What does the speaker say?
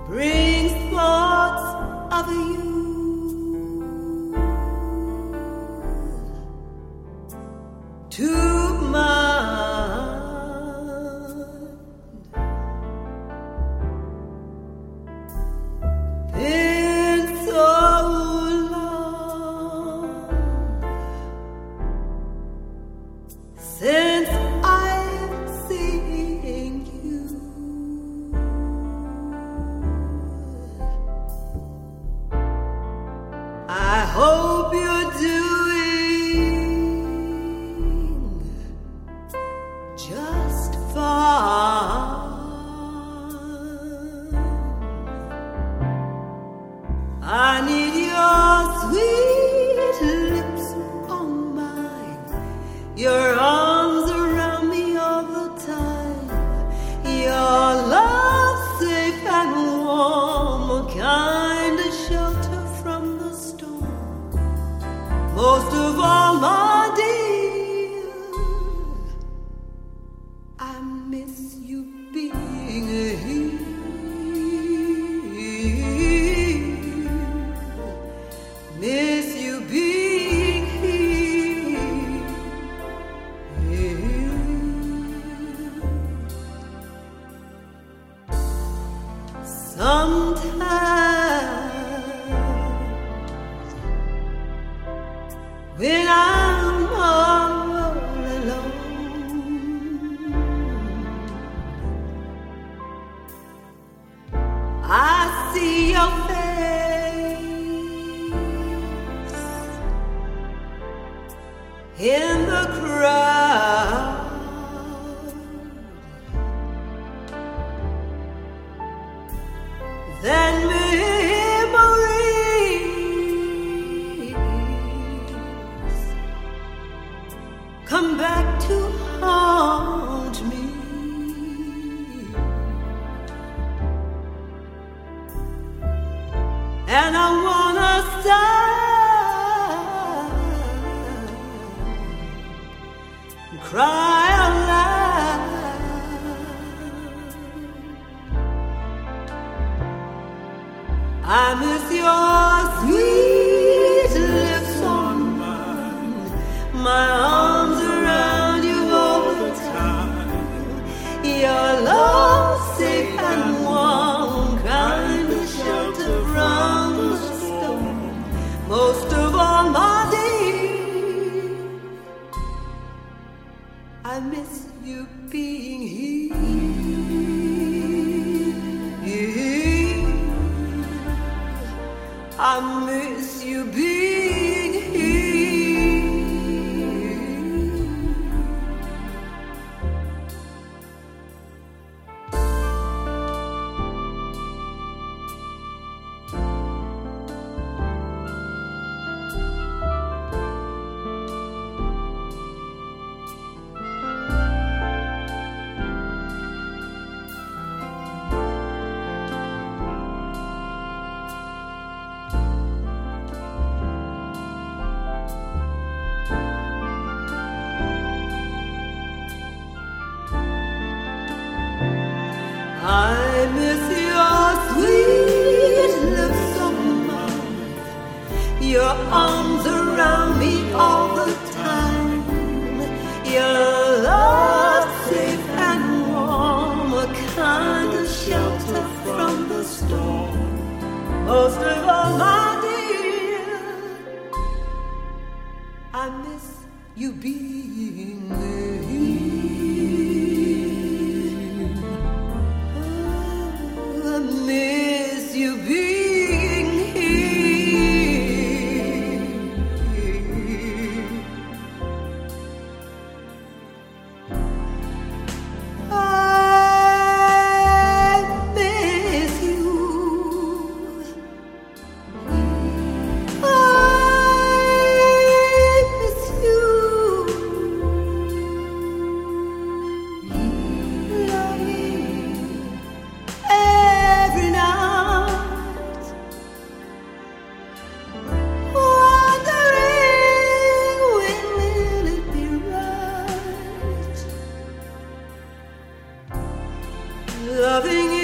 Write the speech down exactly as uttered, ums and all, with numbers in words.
brings thoughts of you to mind. Been so long since I've seen you. I hope you're doing just fine. I need your sweet lips on mine, your arms around me all the time, your love safe and warm, a kind of shelter from the storm. Most of all, my dear, I miss you being here. Miss you being here. Sometimes when I'm all alone, I see your face in the crowd. Then memories come back to haunt me. And I wanna sigh, cry out loud. I miss your sweet lips on mine, my arms around you all the time, your love safe and warm, kind of shelter from the storm. Most of all, my dear, I miss you being here. I miss you being here. I miss your sweet lips on mine, your arms around me all the time, your love safe and warm, a kind of shelter from the storm. Most of all, my dear, I miss you being here. I miss you being here. I miss you. I miss you. Loving